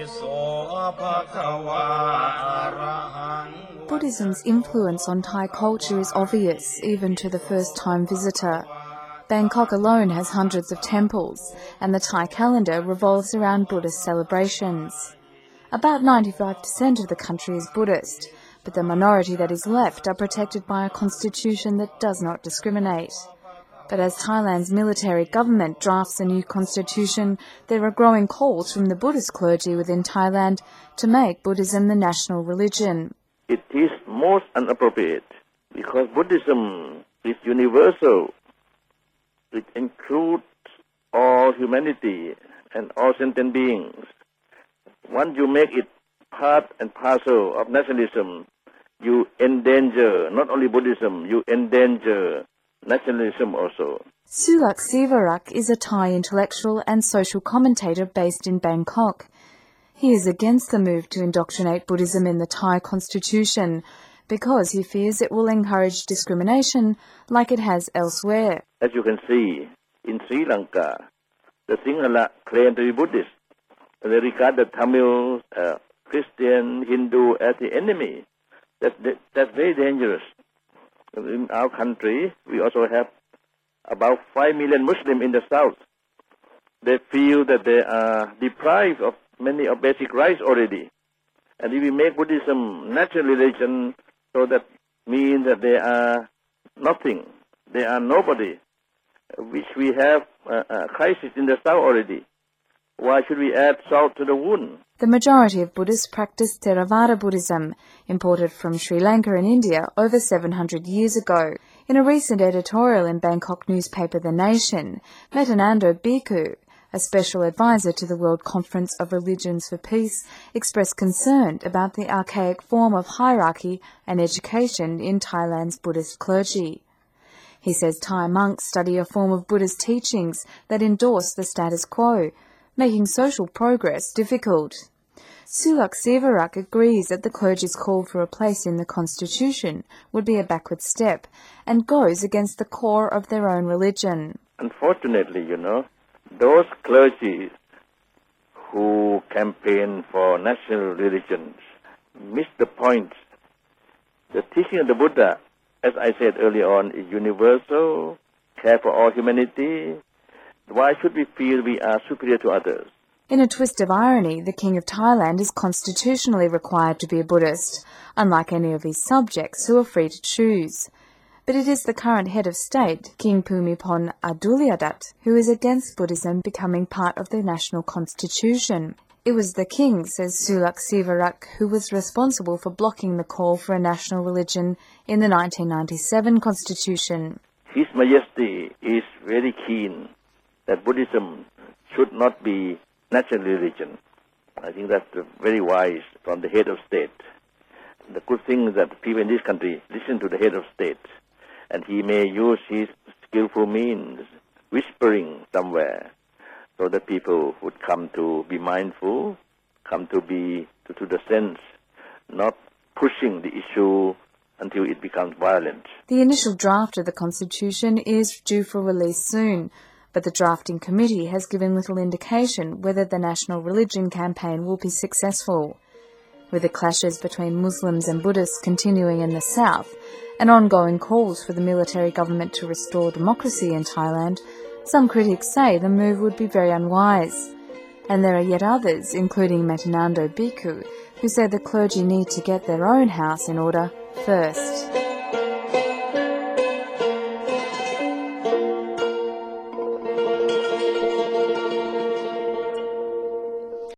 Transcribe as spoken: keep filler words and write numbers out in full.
Buddhism's influence on Thai culture is obvious, even to the first-time visitor. Bangkok alone has hundreds of temples, and the Thai calendar revolves around Buddhist celebrations. About ninety-five percent of the country is Buddhist, but the minority that is left are protected by a constitution that does not discriminate. But as Thailand's military government drafts a new constitution, there are growing calls from the Buddhist clergy within Thailand to make Buddhism the national religion. It is most inappropriate because Buddhism is universal. It includes all humanity and all sentient beings. Once you make it part and parcel of nationalism, you endanger not only Buddhism, you endanger nationalism also. Sulak Sivarak is a Thai intellectual and social commentator based in Bangkok. He is against the move to indoctrinate Buddhism in the Thai constitution because he fears it will encourage discrimination like it has elsewhere. As you can see, in Sri Lanka, the Sinhala claim to be Buddhist. They regard the Tamil, uh, Christian, Hindu as the enemy. That, that, that's very dangerous. In our country, we also have about five million Muslims in the south. They feel that they are deprived of many of basic rights already. And if we make Buddhism national religion, so that means that they are nothing. They are nobody, which we have a, a crisis in the south already. Why should we add salt to the wound? The majority of Buddhists practice Theravada Buddhism, imported from Sri Lanka and India over seven hundred years ago. In a recent editorial in Bangkok newspaper The Nation, Metanando Bhikkhu, a special advisor to the World Conference of Religions for Peace, expressed concern about the archaic form of hierarchy and education in Thailand's Buddhist clergy. He says Thai monks study a form of Buddhist teachings that endorse the status quo, making social progress difficult. Sulak Sivarak agrees that the clergy's call for a place in the constitution would be a backward step and goes against the core of their own religion. Unfortunately, you know, those clergy who campaign for national religions miss the point. The teaching of the Buddha, as I said earlier on, is universal, care for all humanity. Why should we feel we are superior to others? In a twist of irony, the King of Thailand is constitutionally required to be a Buddhist, unlike any of his subjects who are free to choose. But it is the current head of state, King Bhumibol Adulyadej, who is against Buddhism becoming part of the national constitution. It was the king, says Sulak Sivarak, who was responsible for blocking the call for a national religion in the nineteen ninety-seven constitution. His Majesty is very keen that Buddhism should not be national religion. I think that's very wise from the head of state. The good thing is that people in this country listen to the head of state, and he may use his skillful means, whispering somewhere, so that people would come to be mindful, come to be to, to the sense, not pushing the issue until it becomes violent. The initial draft of the Constitution is due for release soon, but the drafting committee has given little indication whether the national religion campaign will be successful. With the clashes between Muslims and Buddhists continuing in the south, and ongoing calls for the military government to restore democracy in Thailand, some critics say the move would be very unwise. And there are yet others, including Metanando Bhikkhu, who say the clergy need to get their own house in order first.